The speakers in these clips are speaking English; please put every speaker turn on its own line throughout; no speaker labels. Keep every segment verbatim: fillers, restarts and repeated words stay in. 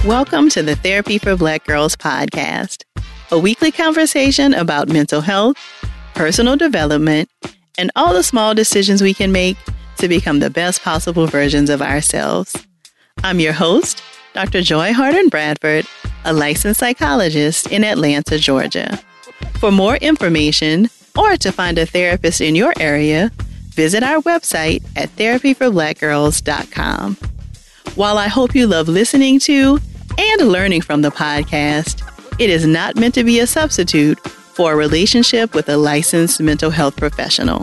Welcome to the Therapy for Black Girls podcast, a weekly conversation about mental health, personal development, and all the small decisions we can make to become the best possible versions of ourselves. I'm your host, Doctor Joy Harden Bradford, a licensed psychologist in Atlanta, Georgia. For more information or to find a therapist in your area, visit our website at therapy for black girls dot com. While I hope you love listening to and learning from the podcast, it is not meant to be a substitute for a relationship with a licensed mental health professional.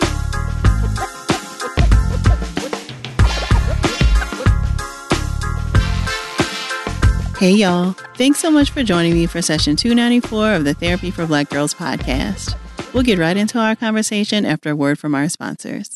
Hey y'all, thanks so much for joining me for session two ninety-four of the Therapy for Black Girls podcast. We'll get right into our conversation after a word from our sponsors.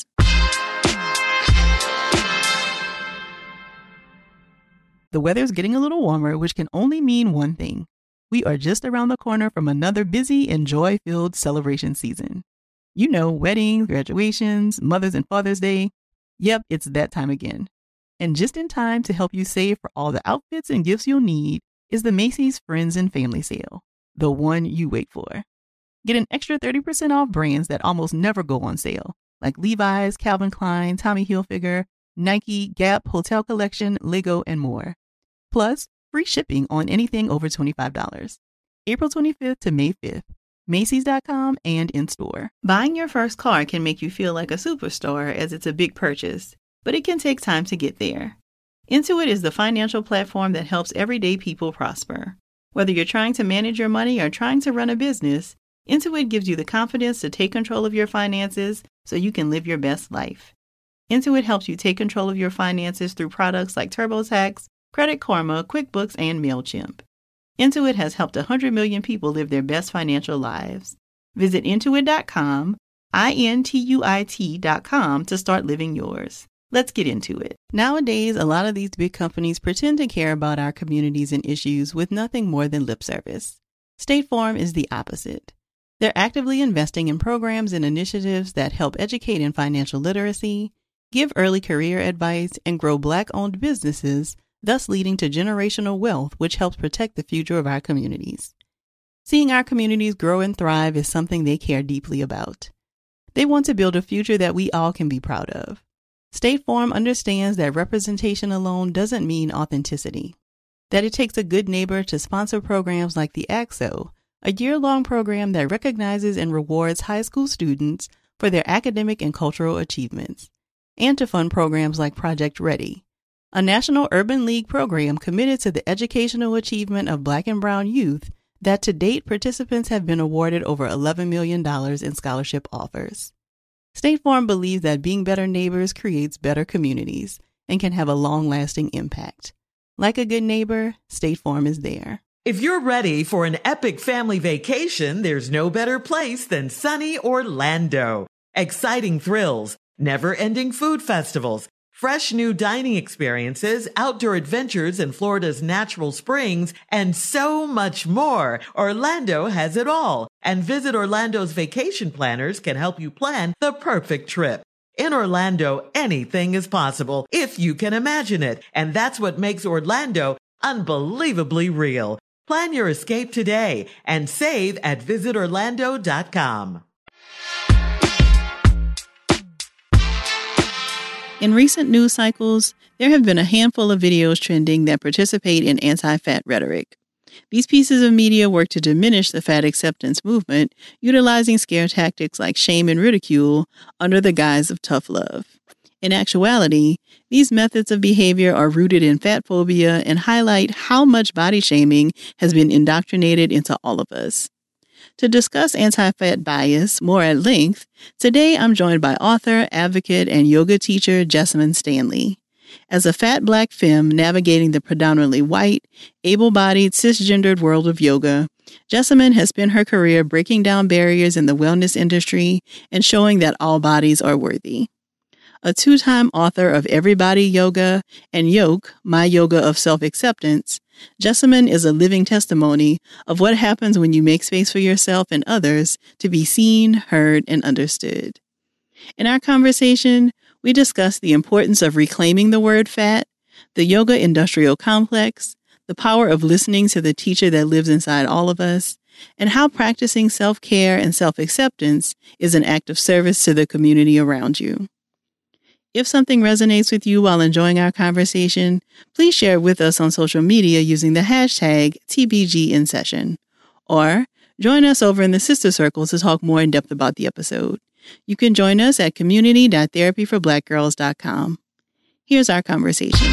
The weather's getting a little warmer, which can only mean one thing. We are just around the corner from another busy and joy-filled celebration season. You know, weddings, graduations, Mother's and Father's Day. Yep, it's that time again. And just in time to help you save for all the outfits and gifts you'll need is the Macy's Friends and Family Sale, the one you wait for. Get an extra thirty percent off brands that almost never go on sale, like Levi's, Calvin Klein, Tommy Hilfiger, Nike, Gap, Hotel Collection, Lego, and more. Plus, free shipping on anything over twenty-five dollars. April twenty-fifth to May fifth. Macy's dot com and in-store. Buying your first car can make you feel like a superstar as it's a big purchase, but it can take time to get there. Intuit is the financial platform that helps everyday people prosper. Whether you're trying to manage your money or trying to run a business, Intuit gives you the confidence to take control of your finances so you can live your best life. Intuit helps you take control of your finances through products like TurboTax, Credit Karma, QuickBooks, and MailChimp. Intuit has helped one hundred million people live their best financial lives. Visit intuit dot com, I N T U I T dot com to start living yours. Let's get into it. Nowadays, a lot of these big companies pretend to care about our communities and issues with nothing more than lip service. State Farm is the opposite. They're actively investing in programs and initiatives that help educate in financial literacy, give early career advice, and grow Black-owned businesses, thus leading to generational wealth, which helps protect the future of our communities. Seeing our communities grow and thrive is something they care deeply about. They want to build a future that we all can be proud of. State Farm understands that representation alone doesn't mean authenticity, that it takes a good neighbor to sponsor programs like the A C S O, a year-long program that recognizes and rewards high school students for their academic and cultural achievements, and to fund programs like Project Ready, a National Urban League program committed to the educational achievement of Black and Brown youth that to date participants have been awarded over eleven million dollars in scholarship offers. State Farm believes that being better neighbors creates better communities and can have a long-lasting impact. Like a good neighbor, State Farm is there.
If you're ready for an epic family vacation, there's no better place than sunny Orlando. Exciting thrills, never-ending food festivals, fresh new dining experiences, outdoor adventures in Florida's natural springs, and so much more. Orlando has it all. And Visit Orlando's vacation planners can help you plan the perfect trip. In Orlando, anything is possible if you can imagine it. And that's what makes Orlando unbelievably real. Plan your escape today and save at visit orlando dot com.
In recent news cycles, there have been a handful of videos trending that participate in anti-fat rhetoric. These pieces of media work to diminish the fat acceptance movement, utilizing scare tactics like shame and ridicule under the guise of tough love. In actuality, these methods of behavior are rooted in fat phobia and highlight how much body shaming has been indoctrinated into all of us. To discuss anti-fat bias more at length, today I'm joined by author, advocate, and yoga teacher Jessamyn Stanley. As a fat Black femme navigating the predominantly white, able-bodied, cisgendered world of yoga, Jessamyn has spent her career breaking down barriers in the wellness industry and showing that all bodies are worthy. A two-time author of Everybody Yoga and Yoke, My Yoga of Self-Acceptance, Jessamyn is a living testimony of what happens when you make space for yourself and others to be seen, heard, and understood. In our conversation, we discuss the importance of reclaiming the word fat, the yoga industrial complex, the power of listening to the teacher that lives inside all of us, and how practicing self-care and self-acceptance is an act of service to the community around you. If something resonates with you while enjoying our conversation, please share it with us on social media using the hashtag T B G in session, or join us over in the Sister Circle to talk more in depth about the episode. You can join us at community dot therapy for black girls dot com. Here's our conversation.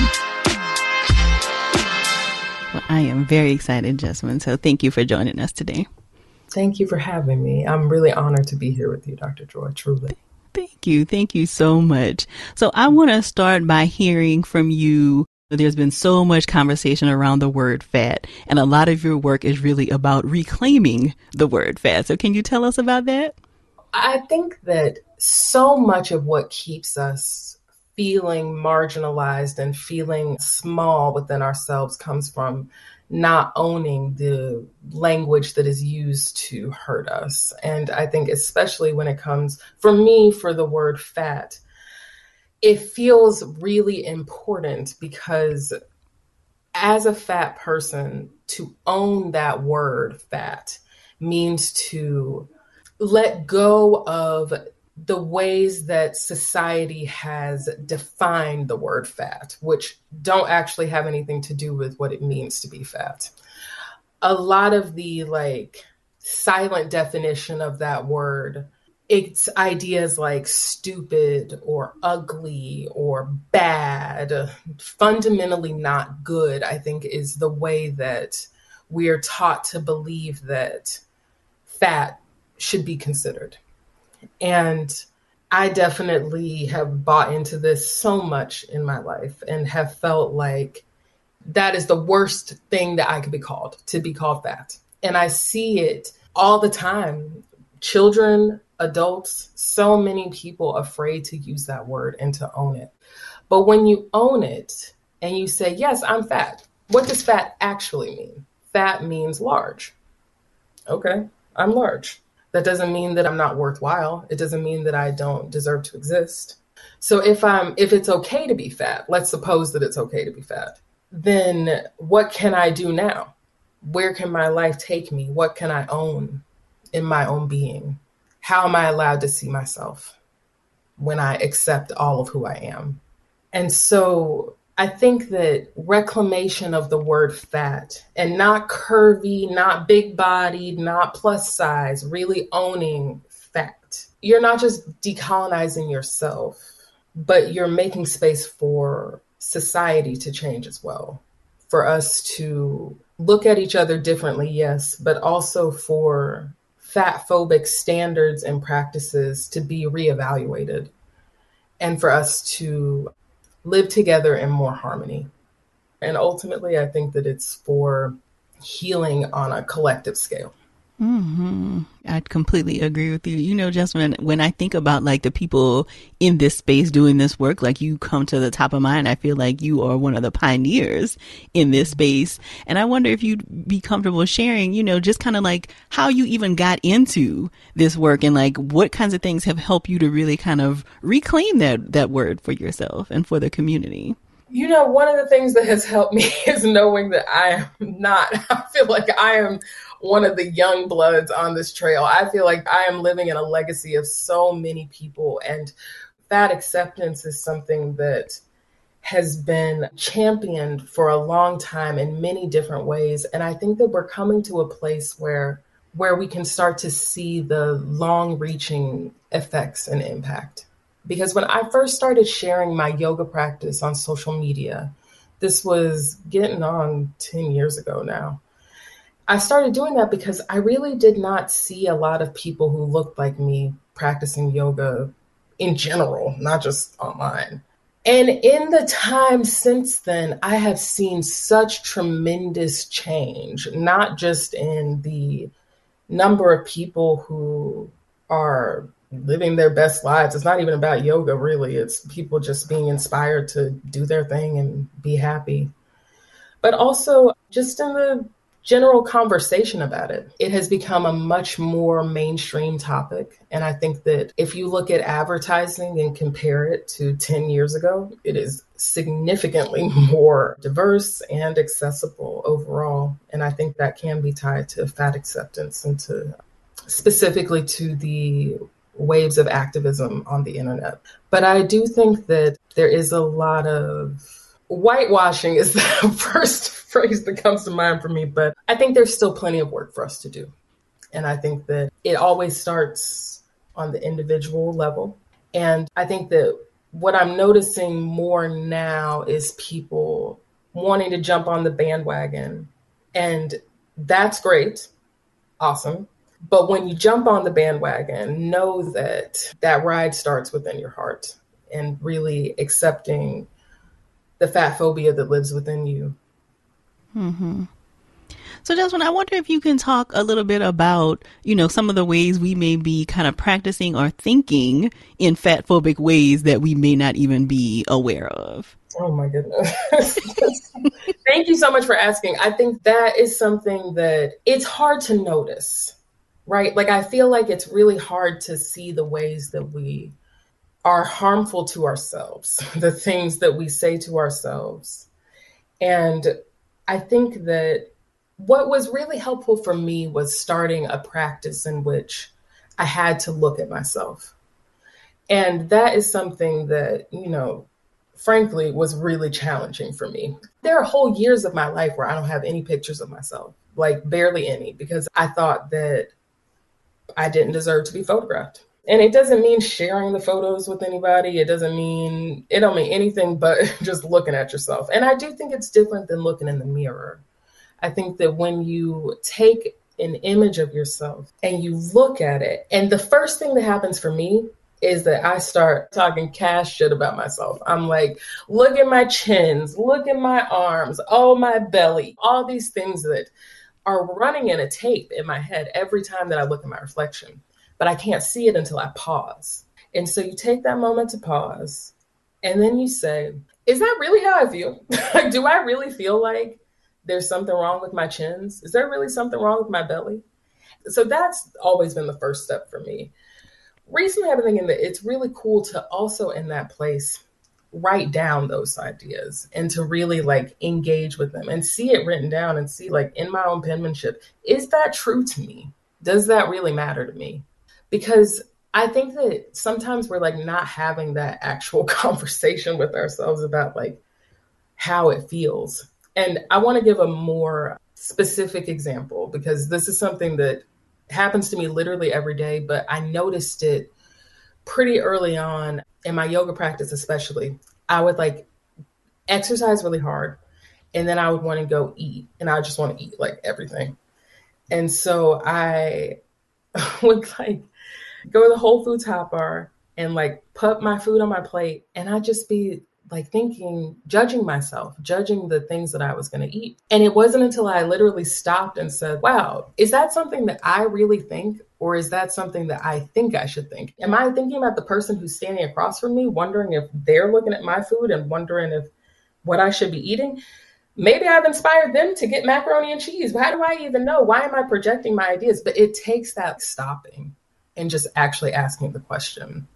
Well, I am very excited, Jessamine, so thank you for joining us today.
Thank you for having me. I'm really honored to be here with you, Doctor Joy, truly.
Thank you. Thank you so much. So I want to start by hearing from you. There's been so much conversation around the word fat, and a lot of your work is really about reclaiming the word fat. So can you tell us about that?
I think that so much of what keeps us feeling marginalized and feeling small within ourselves comes from not owning the language that is used to hurt us. And I think especially when it comes, for me, for the word fat, it feels really important because as a fat person, to own that word fat means to let go of the ways that society has defined the word fat, which don't actually have anything to do with what it means to be fat. A lot of the like silent definition of that word, it's ideas like stupid or ugly or bad, fundamentally not good, I think is the way that we are taught to believe that fat should be considered. And I definitely have bought into this so much in my life and have felt like that is the worst thing that I could be called, to be called fat. And I see it all the time. Children, adults, so many people afraid to use that word and to own it. But when you own it and you say, yes, I'm fat, what does fat actually mean? Fat means large. Okay, I'm large. That doesn't mean that I'm not worthwhile. It doesn't mean that I don't deserve to exist. So if I'm, if it's okay to be fat, let's suppose that it's okay to be fat, then what can I do now? Where can my life take me? What can I own in my own being? How am I allowed to see myself when I accept all of who I am? And so I think that reclamation of the word fat, and not curvy, not big bodied, not plus size, really owning fat. You're not just decolonizing yourself, but you're making space for society to change as well. For us to look at each other differently, yes, but also for fat phobic standards and practices to be reevaluated, and for us to live together in more harmony. And ultimately, I think that it's for healing on a collective scale.
Mm-hmm. I completely agree with you. You know, Jessamine, when I think about like the people in this space doing this work, like you come to the top of mind. I feel like you are one of the pioneers in this space. And I wonder if you'd be comfortable sharing, you know, just kind of like how you even got into this work and like what kinds of things have helped you to really kind of reclaim that, that word for yourself and for the community.
You know, one of the things that has helped me is knowing that I am not, I feel like I am one of the young bloods on this trail. I feel like I am living in a legacy of so many people, and fat acceptance is something that has been championed for a long time in many different ways. And I think that we're coming to a place where where we can start to see the long-reaching effects and impact. Because when I first started sharing my yoga practice on social media, this was getting on ten years ago now. I started doing that because I really did not see a lot of people who looked like me practicing yoga in general, not just online. And in the time since then, I have seen such tremendous change, not just in the number of people who are living their best lives. It's not even about yoga, really. It's people just being inspired to do their thing and be happy. But also just in the general conversation about it. It has become a much more mainstream topic. And I think that if you look at advertising and compare it to ten years ago, it is significantly more diverse and accessible overall. And I think that can be tied to fat acceptance and to specifically to the waves of activism on the internet. But I do think that there is a lot of whitewashing is the first phrase that comes to mind for me, but I think there's still plenty of work for us to do. And I think that it always starts on the individual level. And I think that what I'm noticing more now is people wanting to jump on the bandwagon. And that's great. Awesome. But when you jump on the bandwagon, know that that ride starts within your heart and really accepting the fat phobia that lives within you.
Mm-hmm. So Jasmine, I wonder if you can talk a little bit about, you know, some of the ways we may be kind of practicing or thinking in fat phobic ways that we may not even be aware of.
Oh my goodness. Thank you so much for asking. I think that is something that it's hard to notice, right? Like, I feel like it's really hard to see the ways that we are harmful to ourselves, the things that we say to ourselves. And I think that what was really helpful for me was starting a practice in which I had to look at myself. And that is something that, you know, frankly, was really challenging for me. There are whole years of my life where I don't have any pictures of myself, like barely any, because I thought that I didn't deserve to be photographed. And it doesn't mean sharing the photos with anybody. It doesn't mean, it don't mean anything but just looking at yourself. And I do think it's different than looking in the mirror. I think that when you take an image of yourself and you look at it, and the first thing that happens for me is that I start talking cash shit about myself. I'm like, look at my chins, look at my arms, oh, my belly, all these things that are running in a tape in my head every time that I look at my reflection. But I can't see it until I pause. And so you take that moment to pause, and then you say, is that really how I feel? Like, do I really feel like there's something wrong with my chins? Is there really something wrong with my belly? So that's always been the first step for me. Recently, I've been thinking that it's really cool to also in that place write down those ideas and to really like engage with them and see it written down and see, like, in my own penmanship, is that true to me? Does that really matter to me? Because I think that sometimes we're like not having that actual conversation with ourselves about like how it feels. And I want to give a more specific example because this is something that happens to me literally every day, but I noticed it pretty early on in my yoga practice, especially. I would like exercise really hard and then I would want to go eat and I just want to eat like everything. And so I would like go to the Whole Foods hot bar and like put my food on my plate. And I'd just be like thinking, judging myself, judging the things that I was going to eat. And it wasn't until I literally stopped and said, wow, is that something that I really think? Or is that something that I think I should think? Am I thinking about the person who's standing across from me, wondering if they're looking at my food and wondering if what I should be eating? Maybe I've inspired them to get macaroni and cheese. How do I even know? Why am I projecting my ideas? But it takes that stopping and just actually asking the question.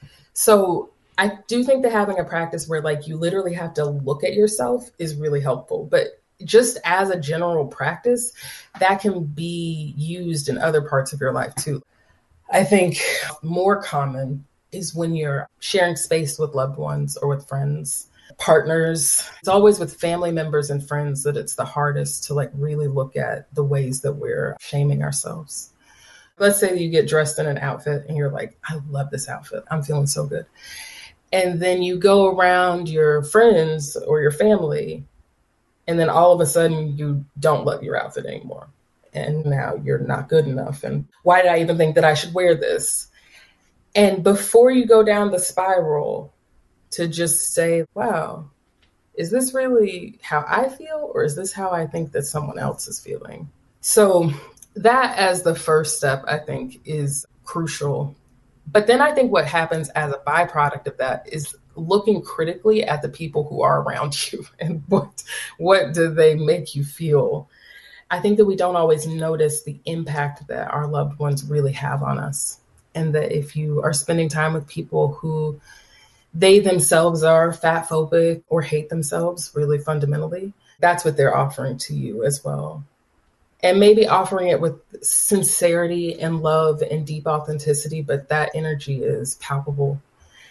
So I do think that having a practice where like you literally have to look at yourself is really helpful. But just as a general practice, that can be used in other parts of your life too. I think more common is when you're sharing space with loved ones or with friends, partners. It's always with family members and friends that it's the hardest to like really look at the ways that we're shaming ourselves. Let's say that you get dressed in an outfit and you're like, I love this outfit. I'm feeling so good. And then you go around your friends or your family, and then all of a sudden you don't love your outfit anymore. And now you're not good enough. And why did I even think that I should wear this? And before you go down the spiral, to just say, wow, is this really how I feel? Or is this how I think that someone else is feeling? So that as the first step, I think, is crucial. But then I think what happens as a byproduct of that is looking critically at the people who are around you and what, what do they make you feel? I think that we don't always notice the impact that our loved ones really have on us. And that if you are spending time with people who they themselves are fat phobic or hate themselves really fundamentally, that's what they're offering to you as well. And maybe offering it with sincerity and love and deep authenticity, but that energy is palpable.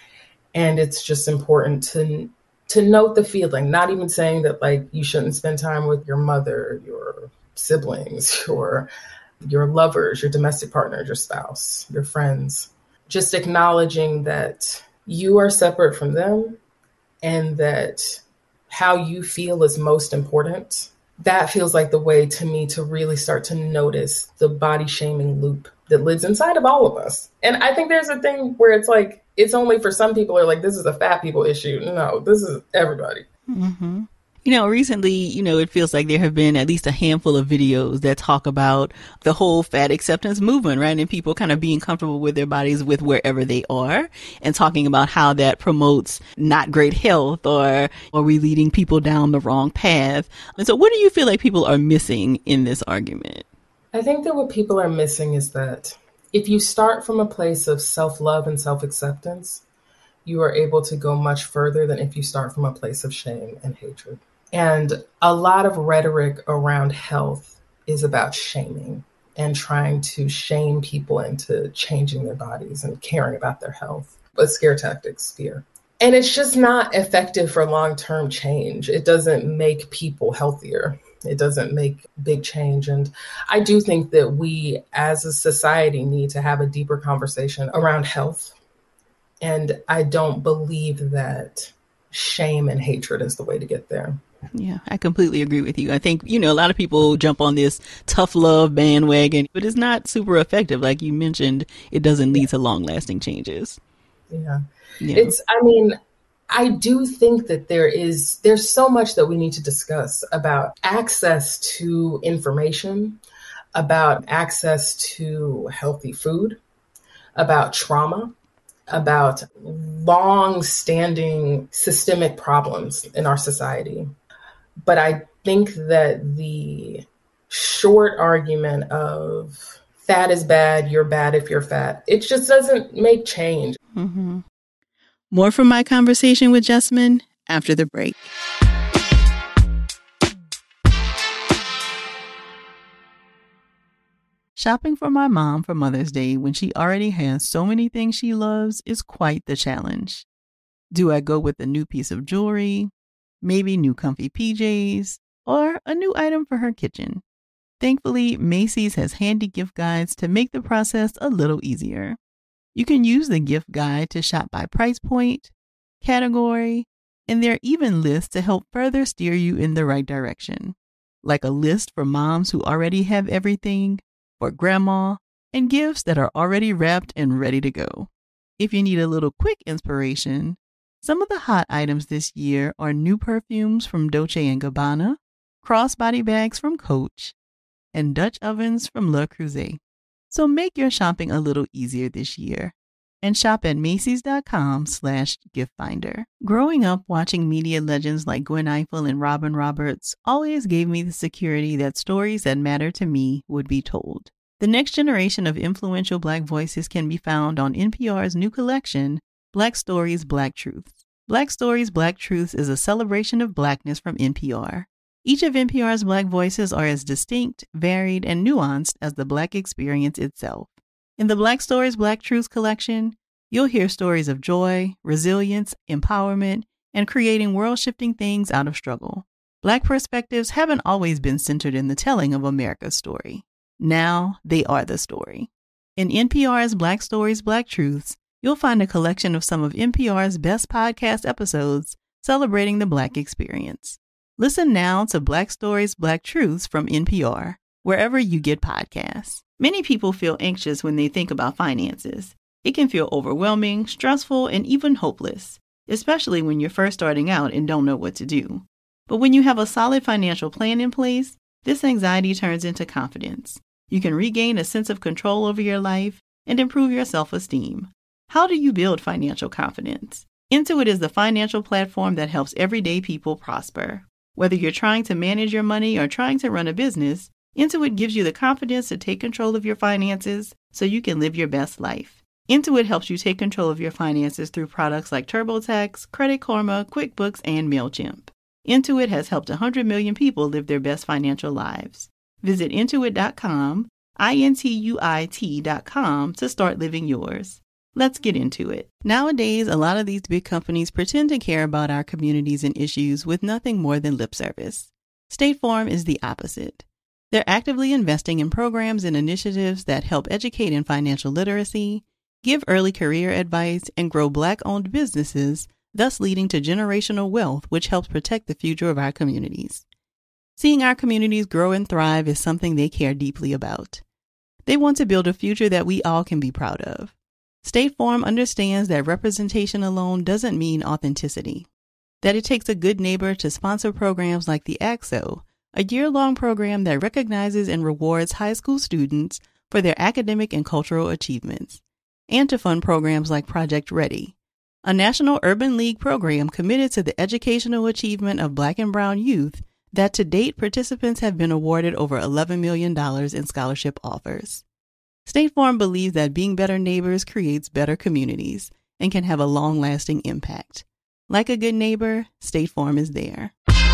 And it's just important to to note the feeling, not even saying that like you shouldn't spend time with your mother, your siblings, your your lovers, your domestic partner, your spouse, your friends. Just acknowledging that you are separate from them and that how you feel is most important. That feels like the way to me to really start to notice the body shaming loop that lives inside of all of us. And I think there's a thing where it's like, it's only for some people are like, this is a fat people issue. No, this is everybody.
Mm-hmm. You know, recently, you know, it feels like there have been at least a handful of videos that talk about the whole fat acceptance movement, right? And people kind of being comfortable with their bodies with wherever they are and talking about how that promotes not great health or are we leading people down the wrong path. And so what do you feel like people are missing in this argument?
I think that what people are missing is that if you start from a place of self-love and self-acceptance, you are able to go much further than if you start from a place of shame and hatred. And a lot of rhetoric around health is about shaming and trying to shame people into changing their bodies and caring about their health. But scare tactics, fear. And it's just not effective for long-term change. It doesn't make people healthier. It doesn't make big change. And I do think that we as a society need to have a deeper conversation around health. And I don't believe that shame and hatred is the way to get there.
Yeah, I completely agree with you. I think, you know, a lot of people jump on this tough love bandwagon, but it's not super effective. Like you mentioned, it doesn't lead to long lasting changes.
Yeah. yeah. It's, I mean, I do think that there is, there's so much that we need to discuss about access to information, about access to healthy food, about trauma, about long-standing systemic problems in our society. But I think that the short argument of fat is bad, you're bad if you're fat, it just doesn't make change.
Mm-hmm. More from my conversation with Jessamyn after the break. Shopping for my mom for Mother's Day when she already has so many things she loves is quite the challenge. Do I go with a new piece of jewelry, maybe new comfy P Js, or a new item for her kitchen? Thankfully, Macy's has handy gift guides to make the process a little easier. You can use the gift guide to shop by price point, category, and there are even lists to help further steer you in the right direction, like a list for moms who already have everything, for grandma, and gifts that are already wrapped and ready to go. If you need a little quick inspiration, some of the hot items this year are new perfumes from Dolce and Gabbana, crossbody bags from Coach, and Dutch ovens from Le Creuset. So make your shopping a little easier this year and shop at Macy's.com slash gift finder. Growing up watching media legends like Gwen Ifill and Robin Roberts always gave me the security that stories that matter to me would be told. The next generation of influential Black voices can be found on N P R's new collection, Black Stories, Black Truths. Black Stories, Black Truths is a celebration of Blackness from N P R. Each of N P R's Black voices are as distinct, varied, and nuanced as the Black experience itself. In the Black Stories, Black Truths collection, you'll hear stories of joy, resilience, empowerment, and creating world-shifting things out of struggle. Black perspectives haven't always been centered in the telling of America's story. Now they are the story. In N P R's Black Stories, Black Truths, you'll find a collection of some of N P R's best podcast episodes celebrating the Black experience. Listen now to Black Stories, Black Truths from N P R, wherever you get podcasts. Many people feel anxious when they think about finances. It can feel overwhelming, stressful, and even hopeless, especially when you're first starting out and don't know what to do. But when you have a solid financial plan in place, this anxiety turns into confidence. You can regain a sense of control over your life and improve your self-esteem. How do you build financial confidence? Intuit is the financial platform that helps everyday people prosper. Whether you're trying to manage your money or trying to run a business, Intuit gives you the confidence to take control of your finances so you can live your best life. Intuit helps you take control of your finances through products like TurboTax, Credit Karma, QuickBooks, and MailChimp. Intuit has helped one hundred million people live their best financial lives. Visit intuit dot com, I N T U I T dot com to start living yours. Let's get into it. Nowadays, a lot of these big companies pretend to care about our communities and issues with nothing more than lip service. State Farm is the opposite. They're actively investing in programs and initiatives that help educate in financial literacy, give early career advice, and grow Black-owned businesses, thus leading to generational wealth, which helps protect the future of our communities. Seeing our communities grow and thrive is something they care deeply about. They want to build a future that we all can be proud of. State Farm understands that representation alone doesn't mean authenticity, that it takes a good neighbor to sponsor programs like the A C S O, a year-long program that recognizes and rewards high school students for their academic and cultural achievements, and to fund programs like Project Ready, a National Urban League program committed to the educational achievement of Black and Brown youth that to date participants have been awarded over eleven million dollars in scholarship offers. State Farm believes that being better neighbors creates better communities and can have a long-lasting impact. Like a good neighbor, State Farm is there.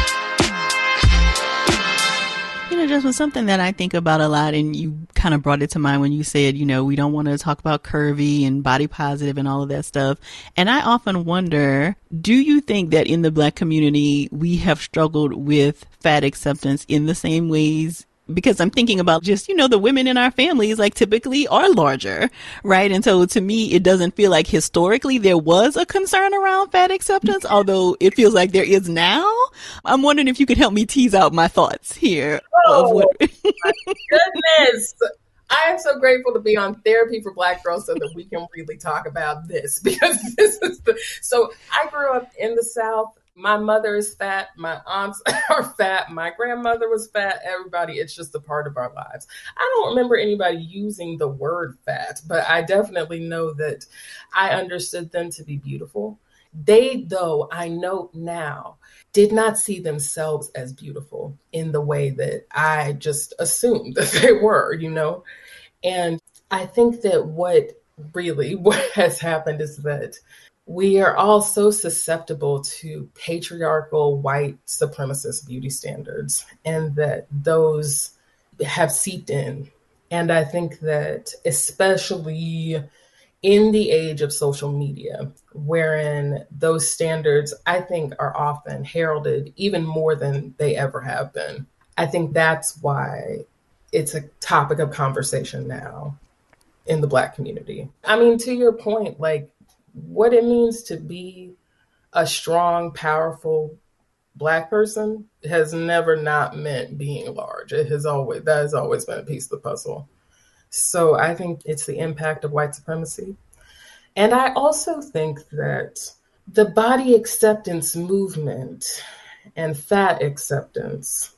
You know, just was something that I think about a lot, and you kind of brought it to mind when you said, you know, we don't want to talk about curvy and body positive and all of that stuff. And I often wonder, do you think that in the Black community, we have struggled with fat acceptance in the same ways? Because I'm thinking about just, you know, the women in our families, like, typically are larger, right? And so to me, it doesn't feel like historically there was a concern around fat acceptance, although it feels like there is now. I'm wondering if you could help me tease out my thoughts here.
Oh,
of what...
my goodness. I am so grateful to be on Therapy for Black Girls so that we can really talk about this, because this is the, so I grew up in the South. My mother is fat. My aunts are fat. My grandmother was fat. Everybody, it's just a part of our lives. I don't remember anybody using the word fat, but I definitely know that I understood them to be beautiful. They, though, I know now, did not see themselves as beautiful in the way that I just assumed that they were, you know? And I think that what really what has happened is that we are all so susceptible to patriarchal white supremacist beauty standards, and that those have seeped in. And I think that especially in the age of social media, wherein those standards, I think, are often heralded even more than they ever have been. I think that's why it's a topic of conversation now in the Black community. I mean, to your point, like, what it means to be a strong, powerful Black person has never not meant being large. It has always, that has always been a piece of the puzzle. So I think it's the impact of white supremacy. And I also think that the body acceptance movement and fat acceptance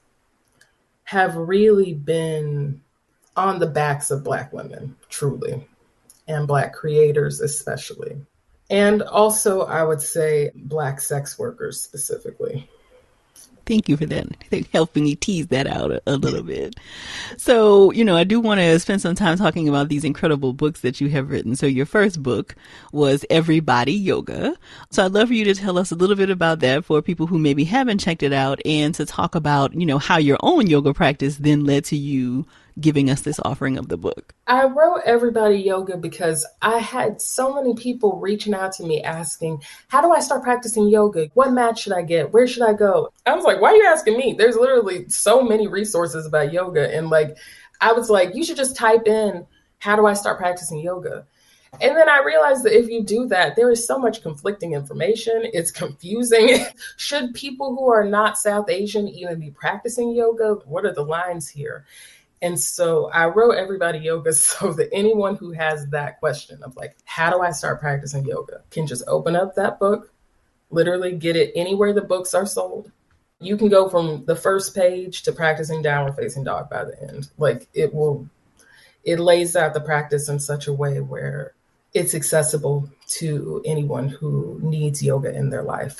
have really been on the backs of Black women, truly, and Black creators especially. And also, I would say, Black sex workers specifically.
Thank you for that. Helping me tease that out a, a little bit. So, you know, I do want to spend some time talking about these incredible books that you have written. So your first book was Everybody Yoga. So I'd love for you to tell us a little bit about that for people who maybe haven't checked it out, and to talk about, you know, how your own yoga practice then led to you giving us this offering of the book.
I wrote Everybody Yoga because I had so many people reaching out to me asking, how do I start practicing yoga? What mat should I get? Where should I go? I was like, why are you asking me? There's literally so many resources about yoga. And like, I was like, you should just type in, how do I start practicing yoga? And then I realized that if you do that, there is so much conflicting information. It's confusing. Should people who are not South Asian even be practicing yoga? What are the lines here? And so I wrote Everybody Yoga so that anyone who has that question of like, how do I start practicing yoga, can just open up that book, literally get it anywhere the books are sold. You can go from the first page to practicing downward facing dog by the end. Like, it will, it lays out the practice in such a way where it's accessible to anyone who needs yoga in their life.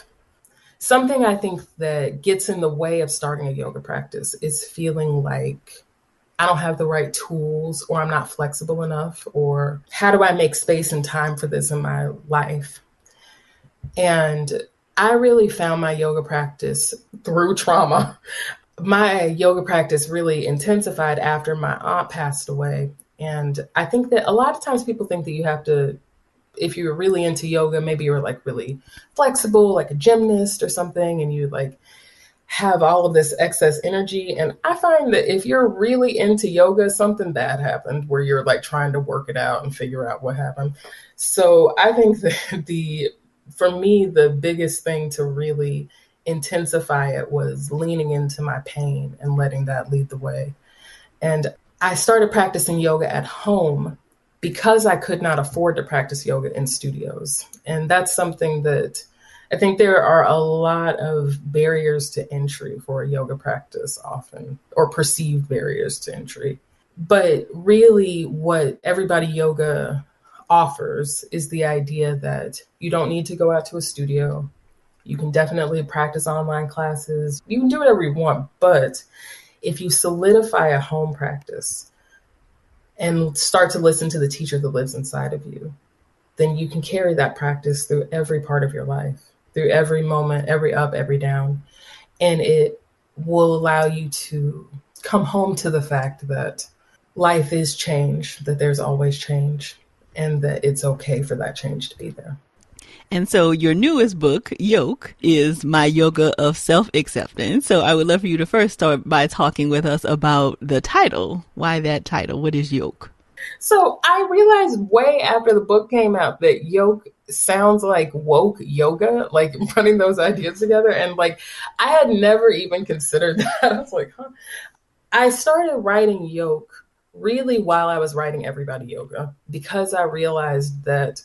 Something I think that gets in the way of starting a yoga practice is feeling like I don't have the right tools, or I'm not flexible enough, or how do I make space and time for this in my life? And I really found my yoga practice through trauma. My yoga practice really intensified after my aunt passed away. And I think that a lot of times people think that you have to, if you're really into yoga, maybe you're like really flexible, like a gymnast or something, and you like have all of this excess energy. And I find that if you're really into yoga, something bad happened where you're like trying to work it out and figure out what happened. So I think that the, for me, the biggest thing to really intensify it was leaning into my pain and letting that lead the way. And I started practicing yoga at home because I could not afford to practice yoga in studios. And that's something that I think there are a lot of barriers to entry for a yoga practice often, or perceived barriers to entry. But really what Everybody Yoga offers is the idea that you don't need to go out to a studio. You can definitely practice online classes. You can do whatever you want, but if you solidify a home practice and start to listen to the teacher that lives inside of you, then you can carry that practice through every part of your life, through every moment, every up, every down. And it will allow you to come home to the fact that life is change, that there's always change, and that it's okay for that change to be there.
And so your newest book, Yoke, is My Yoga of Self-Acceptance. So I would love for you to first start by talking with us about the title. Why that title? What is Yoke?
So I realized way after the book came out that yoke sounds like woke yoga, like putting those ideas together. And like, I had never even considered that. I was like, huh. I started writing Yoke really while I was writing Everybody Yoga, because I realized that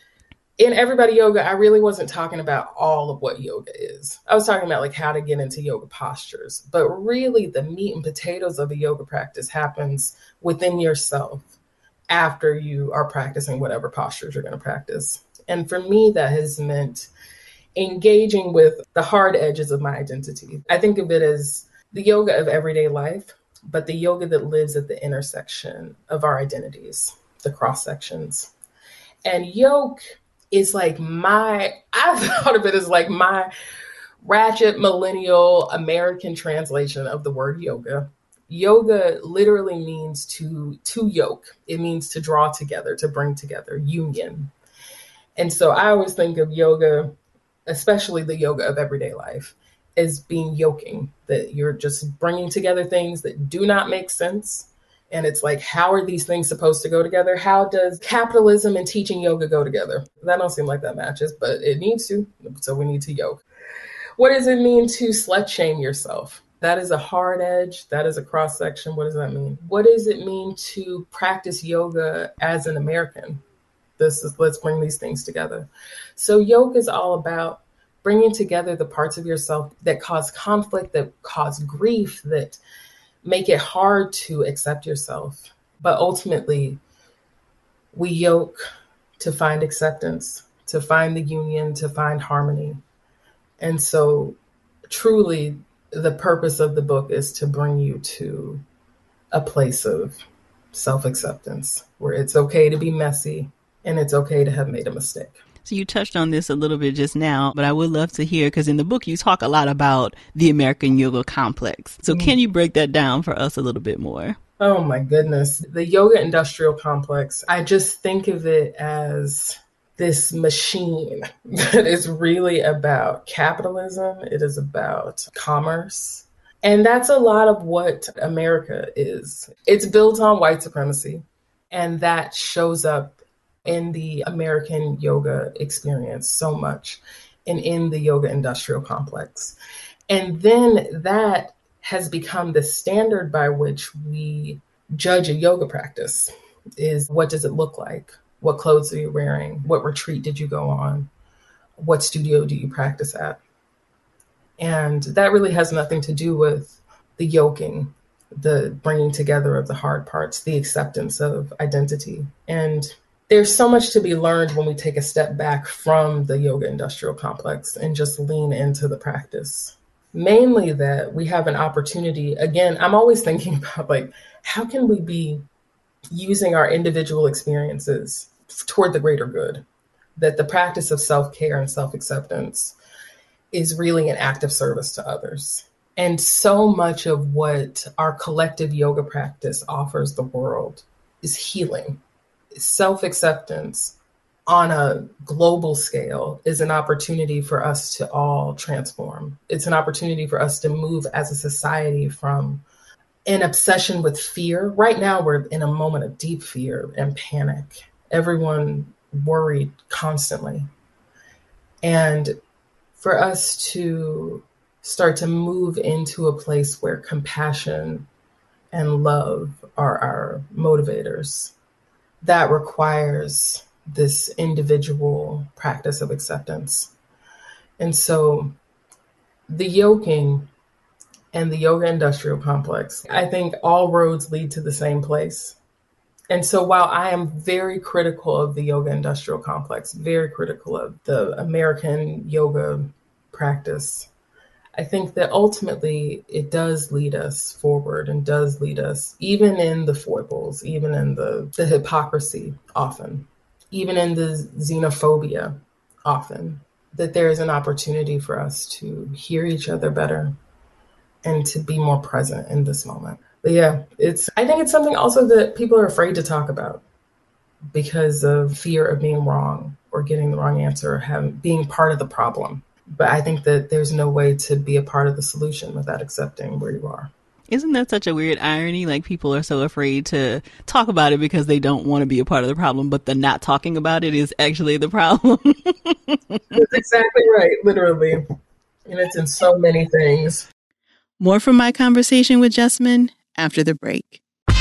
in Everybody Yoga, I really wasn't talking about all of what yoga is. I was talking about like how to get into yoga postures, but really the meat and potatoes of a yoga practice happens within yourself after you are practicing whatever postures you're going to practice. And for me, that has meant engaging with the hard edges of my identity. I think of it as the yoga of everyday life, but the yoga that lives at the intersection of our identities, the cross sections. And yoke is like my, I thought of it as like my ratchet millennial American translation of the word yoga. Yoga literally means to, to yoke. It means to draw together, to bring together, union. And so I always think of yoga, especially the yoga of everyday life, as being yoking, that you're just bringing together things that do not make sense. And it's like, how are these things supposed to go together? How does capitalism and teaching yoga go together? That don't seem like that matches, but it needs to. So we need to yoke. What does it mean to slut shame yourself? That is a hard edge. That is a cross section. What does that mean? What does it mean to practice yoga as an American? This is, let's bring these things together. So yoke is all about bringing together the parts of yourself that cause conflict, that cause grief, that make it hard to accept yourself. But ultimately, we yoke to find acceptance, to find the union, to find harmony. And so truly, the purpose of the book is to bring you to a place of self-acceptance where it's okay to be messy and it's okay to have made a mistake.
So you touched on this a little bit just now, but I would love to hear, because in the book you talk a lot about the American yoga complex. So mm. can you break that down for us a little bit more?
Oh my goodness. The yoga industrial complex, I just think of it as this machine that is really about capitalism. It is about commerce. And that's a lot of what America is. It's built on white supremacy, and that shows up in the American yoga experience so much, and in the yoga industrial complex. And then that has become the standard by which we judge a yoga practice, is what does it look like? What clothes are you wearing? What retreat did you go on? What studio do you practice at? And that really has nothing to do with the yoking, the bringing together of the hard parts, the acceptance of identity. And there's so much to be learned when we take a step back from the yoga industrial complex and just lean into the practice. Mainly that we have an opportunity. Again, I'm always thinking about like, how can we be using our individual experiences toward the greater good? That the practice of self-care and self-acceptance is really an act of service to others. And so much of what our collective yoga practice offers the world is healing. Self-acceptance on a global scale is an opportunity for us to all transform. It's an opportunity for us to move as a society from an obsession with fear. Right now, we're in a moment of deep fear and panic. Everyone worried constantly. And for us to start to move into a place where compassion and love are our motivators, that requires this individual practice of acceptance. And so the yoking and the yoga industrial complex, I think all roads lead to the same place. And so while I am very critical of the yoga industrial complex, very critical of the American yoga practice, I think that ultimately it does lead us forward and does lead us, even in the foibles, even in the, the hypocrisy often, even in the xenophobia often, that there is an opportunity for us to hear each other better and to be more present in this moment. But yeah, it's, I think it's something also that people are afraid to talk about because of fear of being wrong or getting the wrong answer or having, being part of the problem. But I think that there's no way to be a part of the solution without accepting where you are.
Isn't that such a weird irony? Like, people are so afraid to talk about it because they don't want to be a part of the problem, but the not talking about it is actually the problem.
That's exactly right, literally. And it's in so many things.
More from my conversation with Jessamyn after the break.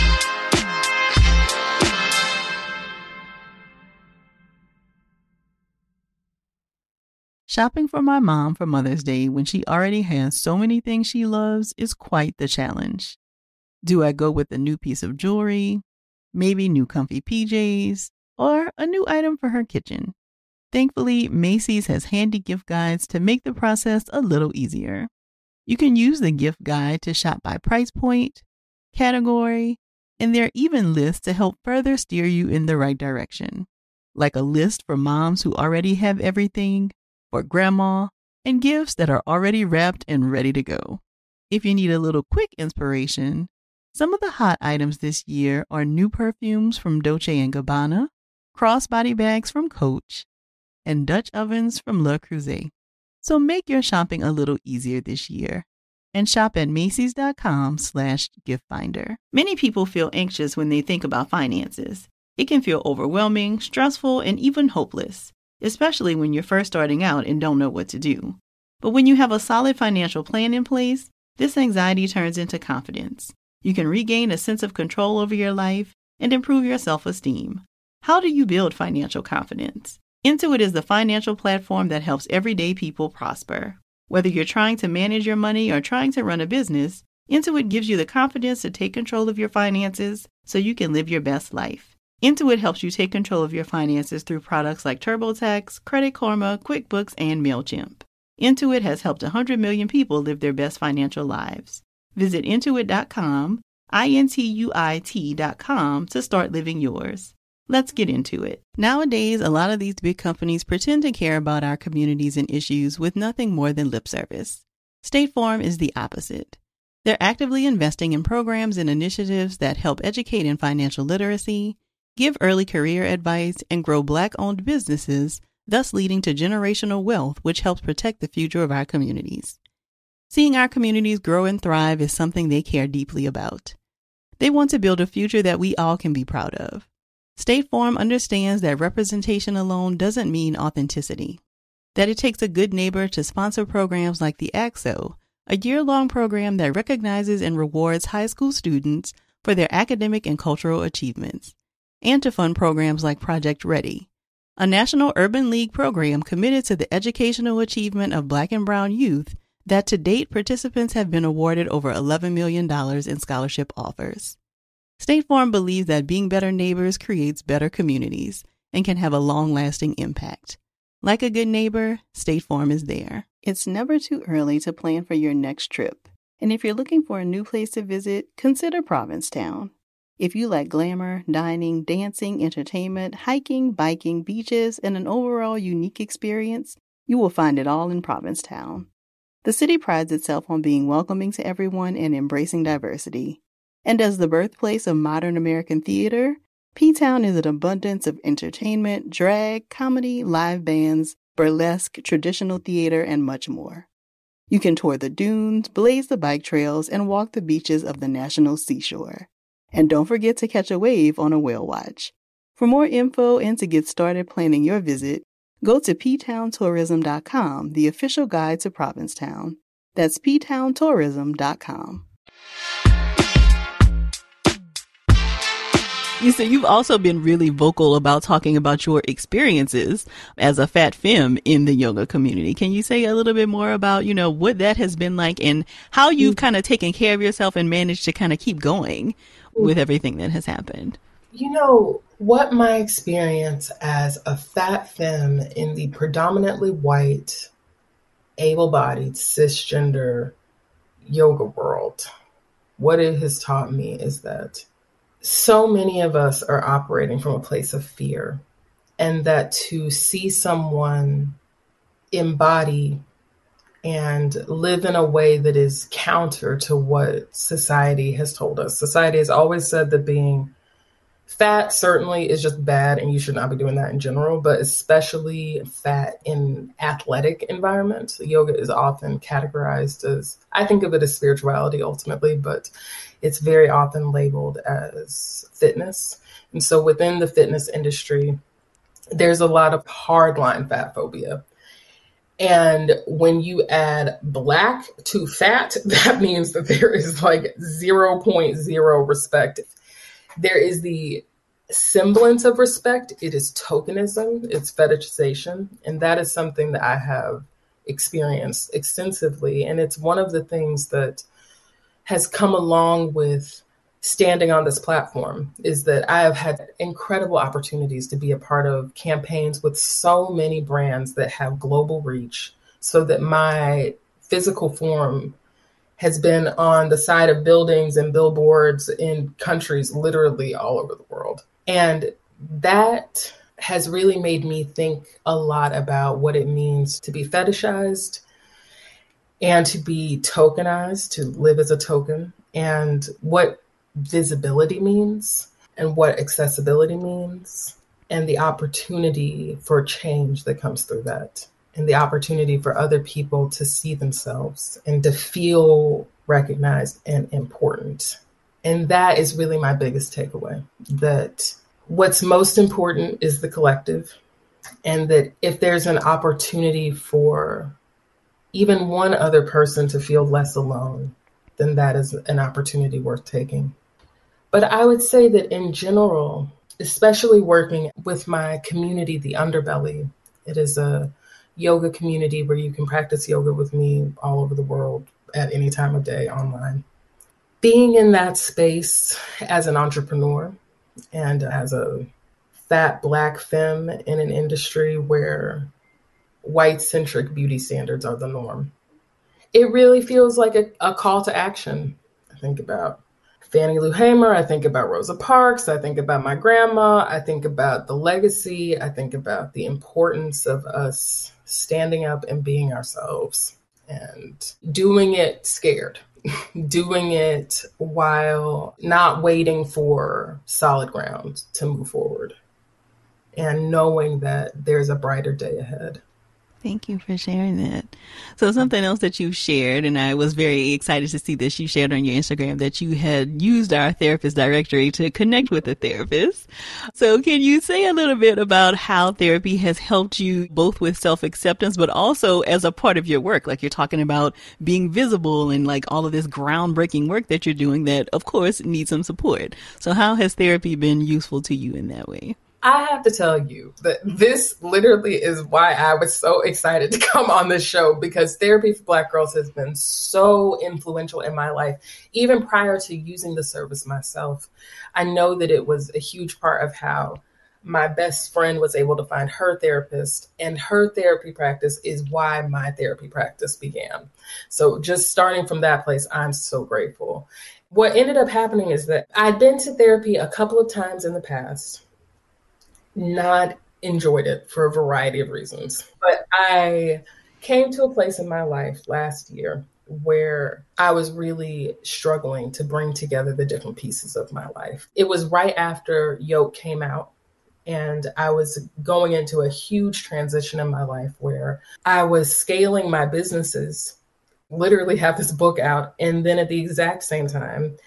Shopping for my mom for Mother's Day when she already has so many things she loves is quite the challenge. Do I go with a new piece of jewelry, maybe new comfy P Js, or a new item for her kitchen? Thankfully, Macy's has handy gift guides to make the process a little easier. You can use the gift guide to shop by price point, category, and there are even lists to help further steer you in the right direction, like a list for moms who already have everything, for grandma, and gifts that are already wrapped and ready to go. If you need a little quick inspiration, some of the hot items this year are new perfumes from Dolce and Gabbana, crossbody bags from Coach, and Dutch ovens from Le Creuset. So make your shopping a little easier this year and shop at Macy's.com slash gift finder. Many people feel anxious when they think about finances. It can feel overwhelming, stressful, and even hopeless, especially when you're first starting out and don't know what to do. But when you have a solid financial plan in place, this anxiety turns into confidence. You can regain a sense of control over your life and improve your self-esteem. How do you build financial confidence? Intuit is the financial platform that helps everyday people prosper. Whether you're trying to manage your money or trying to run a business, Intuit gives you the confidence to take control of your finances so you can live your best life. Intuit helps you take control of your finances through products like TurboTax, Credit Karma, QuickBooks, and MailChimp. Intuit has helped one hundred million people live their best financial lives. Visit Intuit dot com, I N T U I T dot com to start living yours. Let's get into it. Nowadays, a lot of these big companies pretend to care about our communities and issues with nothing more than lip service. State Farm is the opposite. They're actively investing in programs and initiatives that help educate in financial literacy, give early career advice, and grow Black-owned businesses, thus leading to generational wealth, which helps protect the future of our communities. Seeing our communities grow and thrive is something they care deeply about. They want to build a future that we all can be proud of. State Farm understands that representation alone doesn't mean authenticity, that it takes a good neighbor to sponsor programs like the A C S O, a year-long program that recognizes and rewards high school students for their academic and cultural achievements, and to fund programs like Project Ready, a National Urban League program committed to the educational achievement of Black and Brown youth that to date participants have been awarded over eleven million dollars in scholarship offers. State Farm believes that being better neighbors creates better communities and can have a long-lasting impact. Like a good neighbor, State Farm is there. It's never too early to plan for your next trip. And if you're looking for a new place to visit, consider Provincetown. If you like glamour, dining, dancing, entertainment, hiking, biking, beaches, and an overall unique experience, you will find it all in Provincetown. The city prides itself on being welcoming to everyone and embracing diversity. And as the birthplace of modern American theater, P-Town is an abundance of entertainment, drag, comedy, live bands, burlesque, traditional theater, and much more. You can tour the dunes, blaze the bike trails, and walk the beaches of the national seashore. And don't forget to catch a wave on a whale watch. For more info and to get started planning your visit, go to p town tourism dot com, the official guide to Provincetown. That's p town tourism dot com. You said you've also been really vocal about talking about your experiences as a fat femme in the yoga community. Can you say a little bit more about, you know, what that has been like and how you've kind of taken care of yourself and managed to kind of keep going with everything that has happened?
You know, what my experience as a fat femme in the predominantly white, able-bodied, cisgender yoga world, what it has taught me is that so many of us are operating from a place of fear, and that to see someone embody and live in a way that is counter to what society has told us. Society has always said that being fat certainly is just bad and you should not be doing that in general, but especially fat in athletic environments. Yoga is often categorized as, I think of it as spirituality ultimately, but it's very often labeled as fitness. And so within the fitness industry, there's a lot of hardline fat phobia. And when you add Black to fat, that means that there is like zero point zero respect. There is the semblance of respect. It is tokenism. It's fetishization. And that is something that I have experienced extensively. And it's one of the things that has come along with standing on this platform, is that I have had incredible opportunities to be a part of campaigns with so many brands that have global reach, so that my physical form has been on the side of buildings and billboards in countries literally all over the world. And that has really made me think a lot about what it means to be fetishized and to be tokenized, to live as a token, and what visibility means and what accessibility means, and the opportunity for change that comes through that, and the opportunity for other people to see themselves and to feel recognized and important. And that is really my biggest takeaway, that what's most important is the collective, and that if there's an opportunity for even one other person to feel less alone, then that is an opportunity worth taking. But I would say that in general, especially working with my community, The Underbelly, it is a yoga community where you can practice yoga with me all over the world at any time of day online. Being in that space as an entrepreneur and as a fat Black femme in an industry where white-centric beauty standards are the norm, it really feels like a, a call to action. I think about Fannie Lou Hamer, I think about Rosa Parks, I think about my grandma, I think about the legacy, I think about the importance of us standing up and being ourselves and doing it scared, doing it while not waiting for solid ground to move forward, and knowing that there's a brighter day ahead.
Thank you for sharing that. So something else that you shared, and I was very excited to see this, you shared on your Instagram that you had used our therapist directory to connect with a therapist. So can you say a little bit about how therapy has helped you both with self-acceptance, but also as a part of your work? Like you're talking about being visible and like all of this groundbreaking work that you're doing that, of course, needs some support. So how has therapy been useful to you in that way?
I have to tell you that this literally is why I was so excited to come on this show, because Therapy for Black Girls has been so influential in my life. Even prior to using the service myself, I know that it was a huge part of how my best friend was able to find her therapist, and her therapy practice is why my therapy practice began. So just starting from that place, I'm so grateful. What ended up happening is that I'd been to therapy a couple of times in the past, not enjoyed it for a variety of reasons. But I came to a place in my life last year where I was really struggling to bring together the different pieces of my life. It was right after Yoke came out. And I was going into a huge transition in my life where I was scaling my businesses, literally have this book out. And then at the exact same time,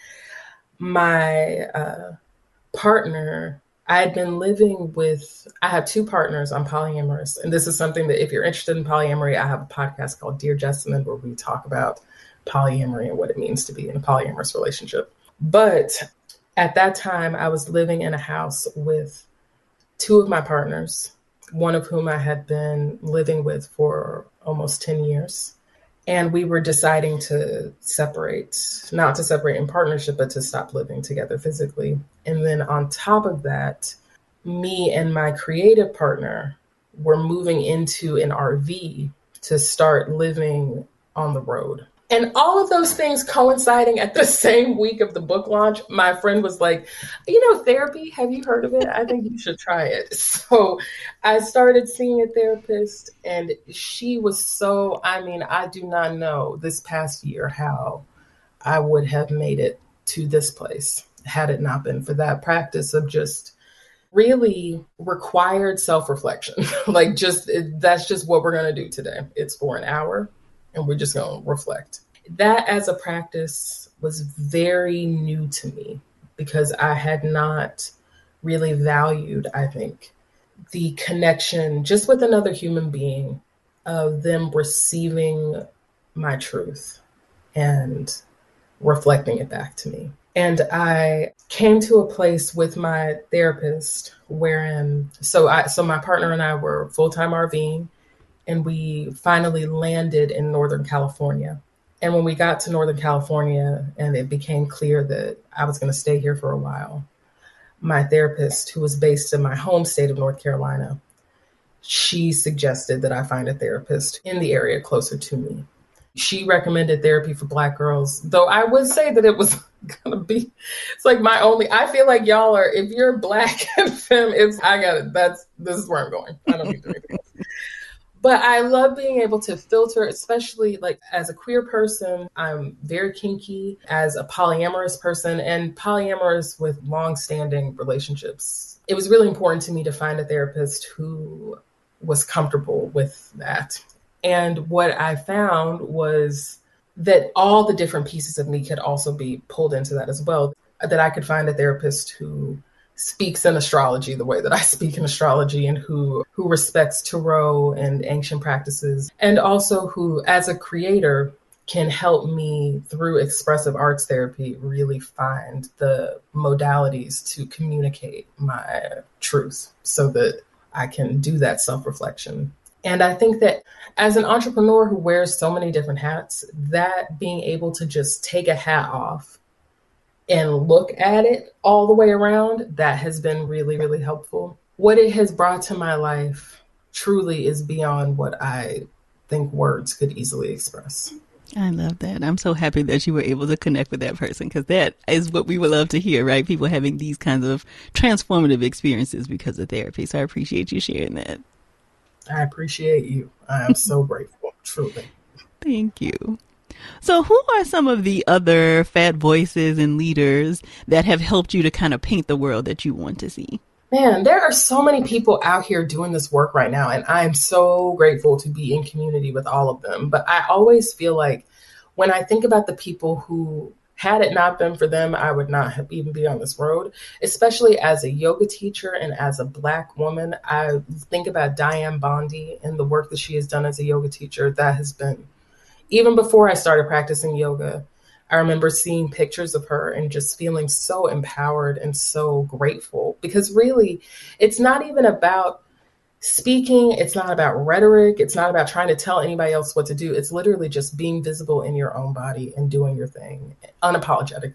my uh, partner, I had been living with, I have two partners, I'm polyamorous. And this is something that if you're interested in polyamory, I have a podcast called Dear Jessamine, where we talk about polyamory and what it means to be in a polyamorous relationship. But at that time, I was living in a house with two of my partners, one of whom I had been living with for almost ten years. And we were deciding to separate, not to separate in partnership, but to stop living together physically. And then on top of that, me and my creative partner were moving into an R V to start living on the road. And all of those things coinciding at the same week of the book launch, my friend was like, you know, therapy, have you heard of it? I think you should try it. So I started seeing a therapist, and she was so, I mean, I do not know this past year how I would have made it to this place had it not been for that practice of just really required self-reflection. Like just, it, that's just what we're going to do today. It's for an hour. And we're just going to reflect. That as a practice was very new to me because I had not really valued, I think, the connection just with another human being of them receiving my truth and reflecting it back to me. And I came to a place with my therapist wherein, so I, so my partner and I were full-time RVing. And we finally landed in Northern California. And when we got to Northern California and it became clear that I was going to stay here for a while, my therapist, who was based in my home state of North Carolina, she suggested that I find a therapist in the area closer to me. She recommended therapy for Black girls, though I would say that it was going to be, it's like my only, I feel like y'all are, if you're Black and femme, it's, I got it. That's, this is where I'm going. I don't need to do anything else. But I love being able to filter, especially like as a queer person, I'm very kinky, as a polyamorous person and polyamorous with long-standing relationships. It was really important to me to find a therapist who was comfortable with that. And what I found was that all the different pieces of me could also be pulled into that as well, that I could find a therapist who speaks in astrology the way that I speak in astrology and who who respects tarot and ancient practices, and also who, as a creator, can help me through expressive arts therapy really find the modalities to communicate my truth so that I can do that self-reflection. And I think that as an entrepreneur who wears so many different hats, that being able to just take a hat off and look at it all the way around, that has been really, really helpful. What it has brought to my life truly is beyond what I think words could easily express.
I love that. I'm so happy that you were able to connect with that person, because that is what we would love to hear, right? People having these kinds of transformative experiences because of therapy. So I appreciate you sharing that.
I appreciate you. I am so grateful, truly.
Thank you. So who are some of the other fat voices and leaders that have helped you to kind of paint the world that you want to see?
Man, there are so many people out here doing this work right now, and I'm so grateful to be in community with all of them. But I always feel like when I think about the people who, had it not been for them, I would not have even be on this road, especially as a yoga teacher and as a Black woman. I think about Diane Bondi and the work that she has done as a yoga teacher. That has been, even before I started practicing yoga, I remember seeing pictures of her and just feeling so empowered and so grateful, because really it's not even about speaking. It's not about rhetoric. It's not about trying to tell anybody else what to do. It's literally just being visible in your own body and doing your thing unapologetically.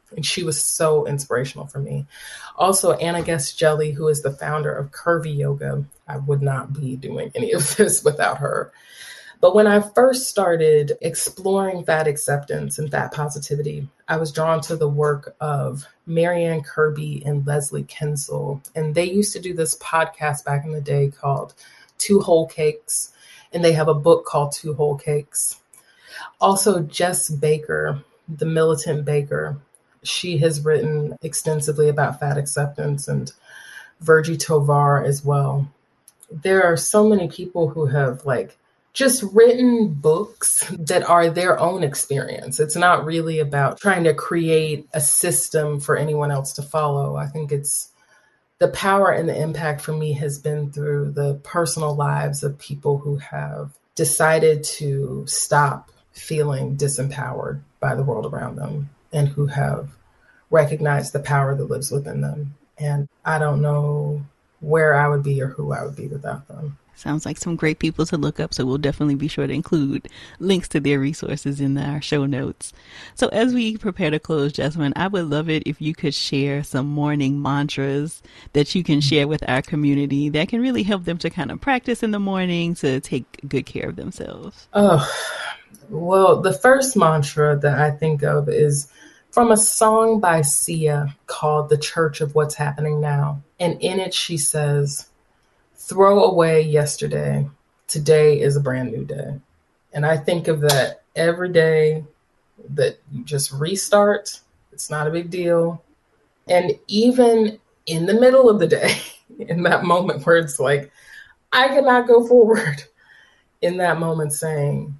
And she was so inspirational for me. Also, Anna Guest-Jelley, who is the founder of Curvy Yoga. I would not be doing any of this without her. But when I first started exploring fat acceptance and fat positivity, I was drawn to the work of Marianne Kirby and Leslie Kinsel. And they used to do this podcast back in the day called Two Whole Cakes. And they have a book called Two Whole Cakes. Also, Jess Baker, the militant baker, she has written extensively about fat acceptance, and Virgie Tovar as well. There are so many people who have like just written books that are their own experience. It's not really about trying to create a system for anyone else to follow. I think it's the power and the impact for me has been through the personal lives of people who have decided to stop feeling disempowered by the world around them and who have recognized the power that lives within them. And I don't know where I would be or who I would be without them.
Sounds like some great people to look up, so we'll definitely be sure to include links to their resources in our show notes. So as we prepare to close, Jessamyn, I would love it if you could share some morning mantras that you can share with our community that can really help them to kind of practice in the morning to take good care of themselves.
Oh, well, the first mantra that I think of is from a song by Sia called The Church of What's Happening Now. And in it, she says, throw away yesterday. Today is a brand new day. And I think of that every day, that you just restart. It's not a big deal. And even in the middle of the day, in that moment where it's like, I cannot go forward, in that moment saying,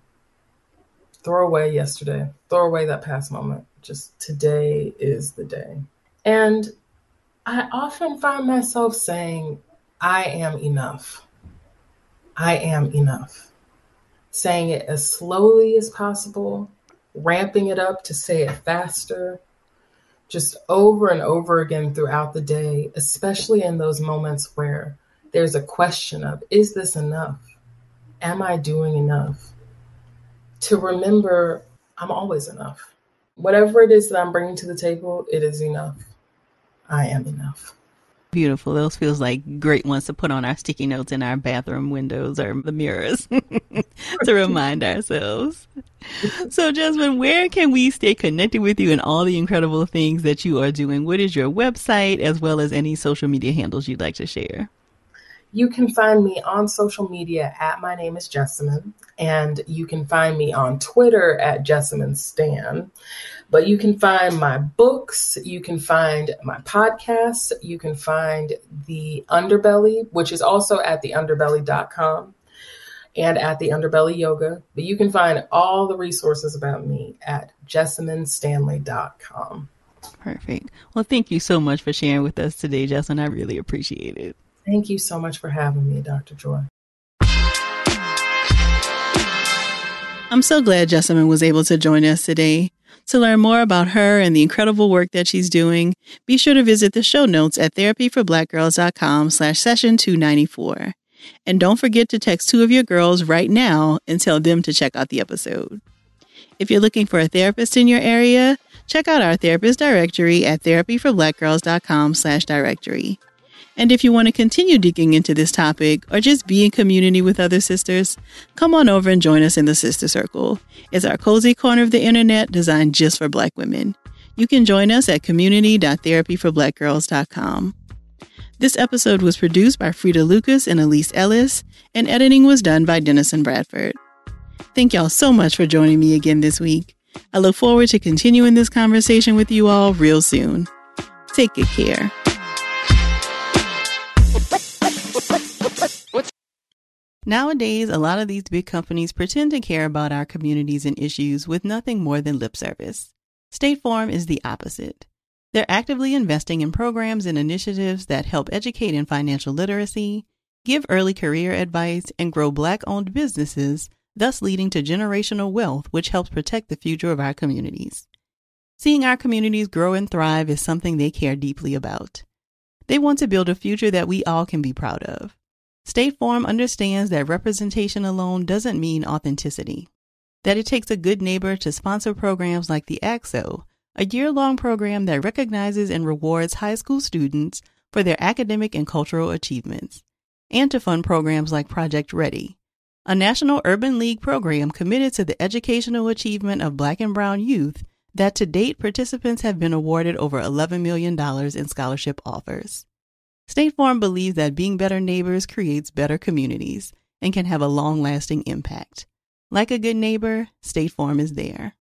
throw away yesterday, throw away that past moment. Just today is the day. And I often find myself saying, I am enough. I am enough. Saying it as slowly as possible, ramping it up to say it faster, just over and over again throughout the day, especially in those moments where there's a question of, is this enough? Am I doing enough? To remember, I'm always enough. Whatever it is that I'm bringing to the table, it is enough. I am enough.
Beautiful. Those feels like great ones to put on our sticky notes in our bathroom windows or the mirrors to remind ourselves. So, Jessamyn, where can we stay connected with you and all the incredible things that you are doing? What is your website, as well as any social media handles you'd like to share?
You can find me on social media at My Name is Jessamyn, and you can find me on Twitter at Jessamyn Stan. But you can find my books, you can find my podcasts, you can find The Underbelly, which is also at the underbelly dot com and at the Underbelly Yoga. But you can find all the resources about me at jessamyn stanley dot com.
Perfect. Well, thank you so much for sharing with us today, Jessamyn. I really appreciate it.
Thank you so much for having me, Doctor Joy.
I'm so glad Jessamyn was able to join us today. To learn more about her and the incredible work that she's doing, be sure to visit the show notes at therapyforblackgirls.com slash session 294. And don't forget to text two of your girls right now and tell them to check out the episode. If you're looking for a therapist in your area, check out our therapist directory at therapyforblackgirls.com slash directory. And if you want to continue digging into this topic or just be in community with other sisters, come on over and join us in the Sister Circle. It's our cozy corner of the internet designed just for Black women. You can join us at community dot therapy for black girls dot com. This episode was produced by Frida Lucas and Elise Ellis, and editing was done by Dennison Bradford. Thank y'all so much for joining me again this week. I look forward to continuing this conversation with you all real soon. Take good care. Nowadays, a lot of these big companies pretend to care about our communities and issues with nothing more than lip service. State Farm is the opposite. They're actively investing in programs and initiatives that help educate in financial literacy, give early career advice, and grow Black-owned businesses, thus leading to generational wealth, which helps protect the future of our communities. Seeing our communities grow and thrive is something they care deeply about. They want to build a future that we all can be proud of. State Farm understands that representation alone doesn't mean authenticity, that it takes a good neighbor to sponsor programs like the A C S O, a year-long program that recognizes and rewards high school students for their academic and cultural achievements, and to fund programs like Project Ready, a National Urban League program committed to the educational achievement of Black and Brown youth that to date participants have been awarded over eleven million dollars in scholarship offers. State Farm believes that being better neighbors creates better communities and can have a long-lasting impact. Like a good neighbor, State Farm is there.